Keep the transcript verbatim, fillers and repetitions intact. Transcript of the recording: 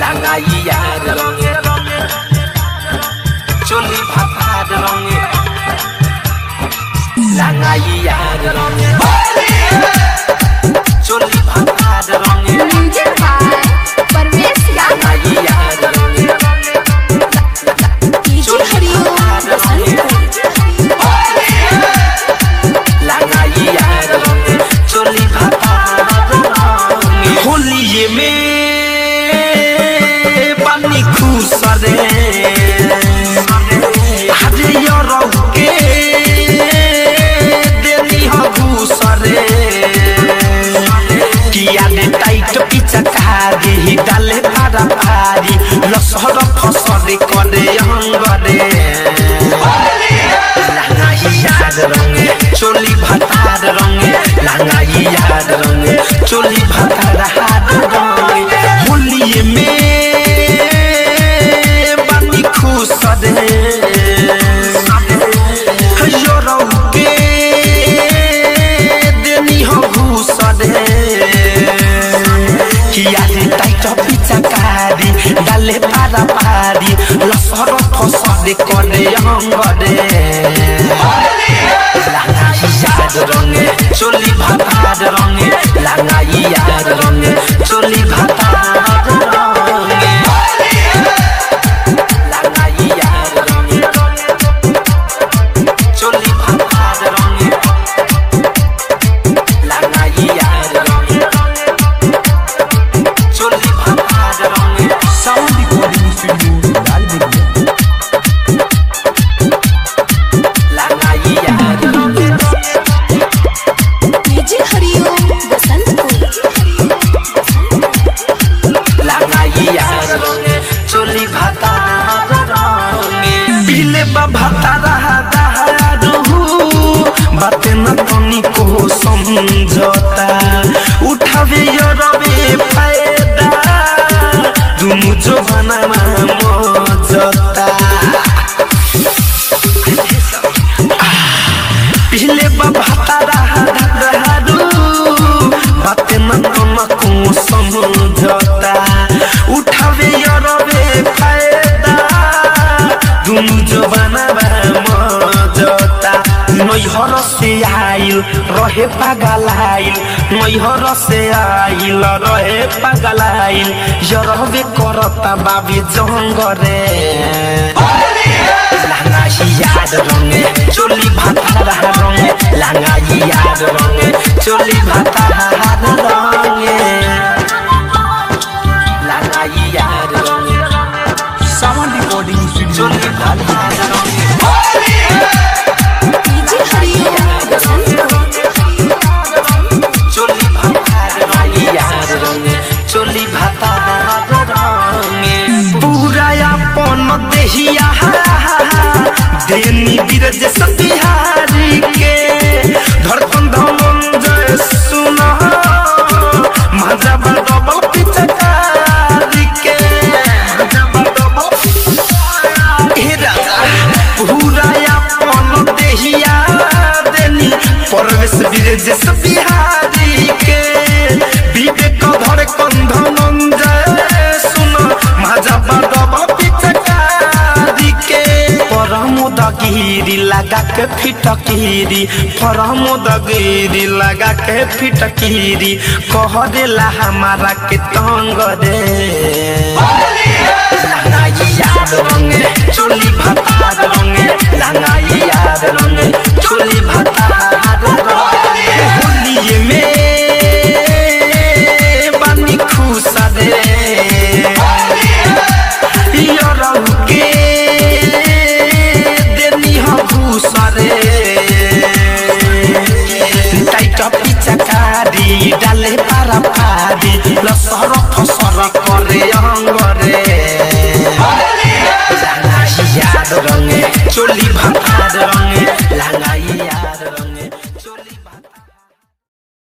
লাগাইয়া রঙে চলি ভাতার রঙে লাগাইয়া রঙে চলি ভাতার রঙে परवेश লাগাইয়া রঙে डीजे हरिओम লাগাইয়া রঙে চলি ভাতার রঙে হোলিয়ে মে पानी खुसरे हरे के देनी हो घुसरे किया दे टाइट पीछा कारी डाले पारा पारी लसर फसरे करे अंगरे लांगाइया रंगे चोली भातार रंगे लांगाइया रंगे चोली भातार हाथ रंगे होलिए में खुसरे योरौ के देनी हो घुसरे किया रे टाइट पीछा कारी डाले पारा पारी लसर फसरे करे अंगरे लांगाइया रंगे चोली भातार रंगे लांगाइया रंगे चोली भातार रंगे डीजे हरिओम बसंतपुर लागाइया रंगे चोली भातार रंगे पीले बा भातारा दारू बाते न तनी को समझता उठावे यो रवे फायदा दुनु जवाना मा मजता पीले बा भातारा दारू बाते न तनी को समझता उठावे यो रवे फायदा दुनु जवाना मा मजता नैहर से आइल रहे पागलाइल नैहर से आइल रहे पागलाइल यरवे करता बाबी जंगरे लांगाइया रंगे चोली भातार रंगे लांगाइया रंगे चोली भातार रंगे लांगाइया रंगे सावन रिकॉर्डिंग चोली भातार रंगे डीजे हरिओम बसंतपुर चोली भातार रंगे चोली भातार रंगे पूरा अपन देहिया देनी बिरज सतिहारी के धड़कन धमंजय सुना मजा बडबल पिचकारी के मजा बडबल हे राजा पूरा अपन देहिया देनी परवेश बिरज सतिहारी के विवेक धड़कन धमंजय सुना मजा बडबल पिचकारी के परमोदगिरी लगा के फिटकीरी परमोदगिरी लगा के फिटकीरी कह देला हमारा के तंग रे लांगाइया रंगे चोली भातार रंगे लांगाइया रंगे चोली भातार रंगे होलिए में बानी खुसरे योरौ के देनी हो घुसरे टाइट पीछा कारी डाले पारा पारी लसर फसर करे अंगरे